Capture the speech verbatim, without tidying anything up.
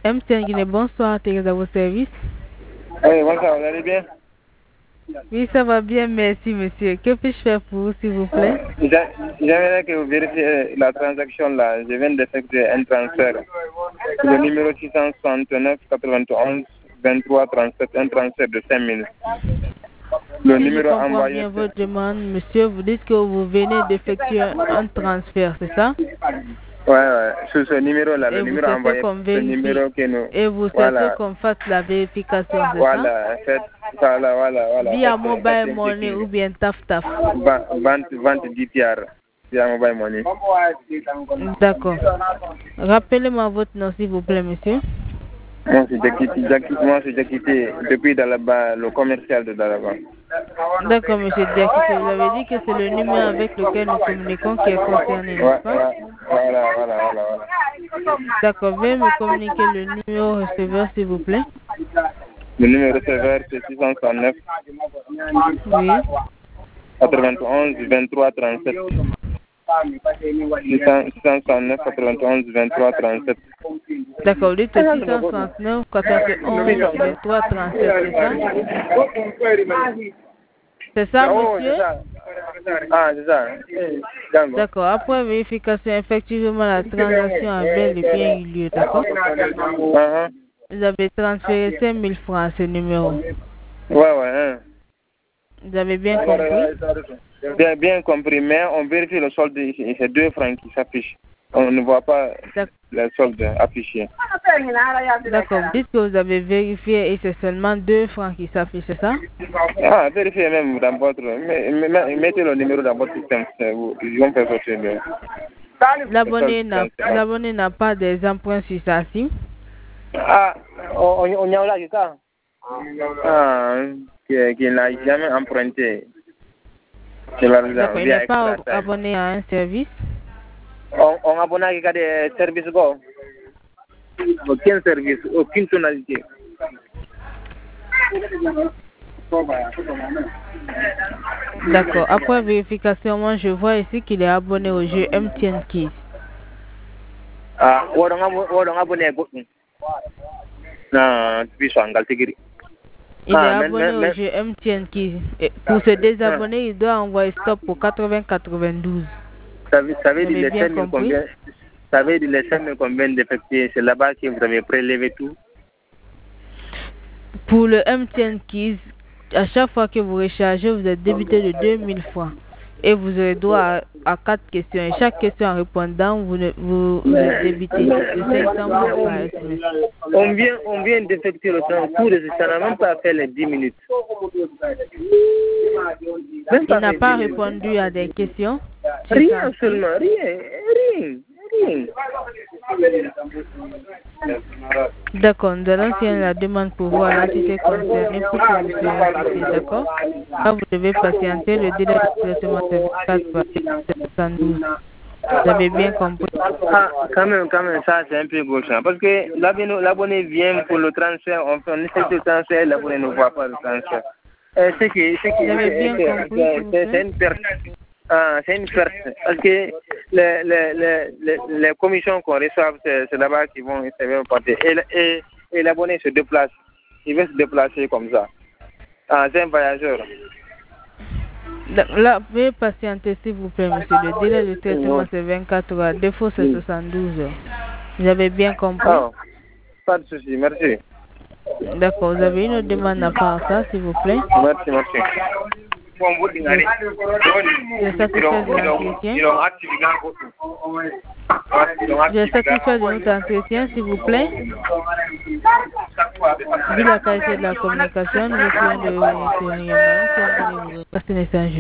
M T N Guinée, bonsoir, Thérèse à vos services. Oui, bonsoir, vous allez bien? Oui, ça va bien, merci monsieur. Que puis-je faire pour vous, s'il vous plaît? J'aimerais que vous vérifiez la transaction là. Je viens d'effectuer un transfert. Le numéro six cent soixante-neuf quatre-vingt-onze vingt-trois trente-sept, un transfert de cinq mille. Le si numéro je comprends envoyé. bien votre demande, monsieur, vous dites que vous venez d'effectuer un transfert, c'est ça? Ouais, ouais, sur ce numéro-là, le Et vous numéro souhaitez envoyé, qu'on ce vérifie numéro que nous... et vous souhaitez Voilà, qu'on fasse la vérification, c'est ça? voilà, en fait, voilà, voilà, voilà. Via Faites- mobile faites money un ou bien taf taf? Va- Vente, vente d'I T R via mobile money. D'accord. Rappelez-moi votre nom, s'il vous plaît, monsieur. Moi, c'est Jackie, Jackie, moi, c'est Jackie depuis Dalaba, le commercial de Dalaba. D'accord, monsieur Diakité, vous avez dit que c'est le numéro avec lequel nous communiquons qui est concerné, n'est-ce pas? Voilà, voilà, voilà, voilà. D'accord, veuillez me communiquer le numéro receveur, s'il vous plaît. Le numéro receveur, c'est six cent soixante-neuf Oui. quatre-vingt-onze vingt-trois trente-sept. six cent soixante-neuf quatre-vingt-onze vingt-trois trente-sept. D'accord, vous dites six cent soixante-neuf quatre-vingt-onze vingt-trois trente-sept, c'est ça? C'est ça, monsieur? Ah, c'est ça. D'accord, après vérification, effectivement, la transaction a bel et bien eu lieu, d'accord? Uh-huh. Vous avez transféré cinq mille francs à ce numéro. Ouais, ouais. Hein. Vous avez bien compris? Bien, bien compris, mais on vérifie le solde, c'est deux francs qui s'affichent. On ne voit pas le solde affiché. D'accord, vous dites que vous avez vérifié et c'est seulement deux francs qui s'affichent, c'est ça? Ah, vérifiez même dans votre... Mettez le numéro dans votre système, ils vont faire sortir le... L'abonné n'a pas des emprunts sur sa SIM? Ah, on y a là, c'est ça? Ah, qu'il n'a jamais emprunté. D'accord, il n'est pas abonné à un service? On, on abonne à des services go. Aucun service, aucune tonalité. D'accord. Après vérification, moi je vois ici qu'il est abonné au jeu M T N Keys. Ah, on est abonné à non, puis soit en Galtigiri. Il est abonné au jeu M T N Keys. Et pour se désabonner, il doit envoyer stop pour quatre-vingts quatre-vingt-douze. Ça veut, ça veut dire les cinq mille combien? Ça veut dire les cinq mille combien d'effectifs? C'est là-bas que vous avez prélevé tout? Pour le M T N Keys, à chaque fois que vous rechargez, vous êtes débité de deux mille francs. Et vous aurez droit à, à quatre questions. Et chaque question en répondant, vous, ne, vous, vous êtes débité de cinq cents francs par S M S. On vient, on vient d'effectuer le temps court et ça n'a même pas fait les dix minutes. Il n'a pas répondu à des questions? Rien seulement, rien, rien, rien. D'accord, nous allons faire la demande pour voir l'entité concernée pour que vous soyez d'accord? Là, vous devez patienter le délai de traitement de vingt-quatre soixante-douze. Vous avez bien compris? Ah, quand même, quand même, ça c'est un peu gauche. Hein, parce que l'abonné vient pour le transfert, on fait le transfert, l'abonné ne voit pas le transfert. Euh, c'est que, c'est que, vous avez bien compris, c'est une perte. Ah, c'est une perte. Parce que les, les, les, les, les commissions qu'on reçoit, c'est là-bas qu'ils vont porter. Et, et, et l'abonné se déplace. Il veut se déplacer comme ça. Ah, c'est un voyageur. Là, veuillez patienter s'il vous plaît, monsieur. Le délai de traitement c'est vingt-quatre heures. Défaut c'est soixante-douze heures. Vous avez bien compris? Ah, pas de souci, merci. D'accord, vous avez une demande à part ça, s'il vous plaît? Merci, merci. Je suis satisfait de l'entretien. Je suis satisfait de notre entretien, s'il vous plaît. Vu la qualité de la communication, nous essayons de vérifier un moyen.